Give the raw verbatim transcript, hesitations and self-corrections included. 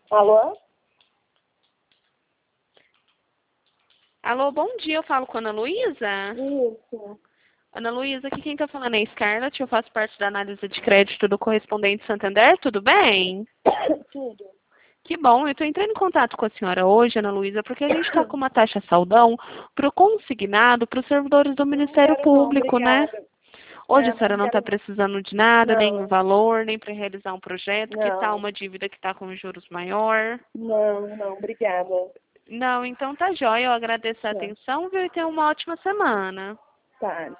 Alô? Alô, bom dia, eu falo com a Ana Luísa. Isso. Ana Luísa, aqui quem tá falando é a Scarlett, eu faço parte da análise de crédito do Correspondente Santander, tudo bem? Tudo. Que bom, eu estou entrando em contato com a senhora hoje, Ana Luísa, porque a gente está com uma taxa saldão para o consignado para os servidores do Não Ministério quero não, Público, né? obrigada. Hoje É, a senhora não não está quero precisando de nada, nenhum não. valor, nem para realizar um projeto, que tal Não. uma dívida que está com juros maior? Não, não, obrigada. Não, então tá jóia, eu agradeço a Tá. atenção, viu, e tenha uma ótima semana. Tá.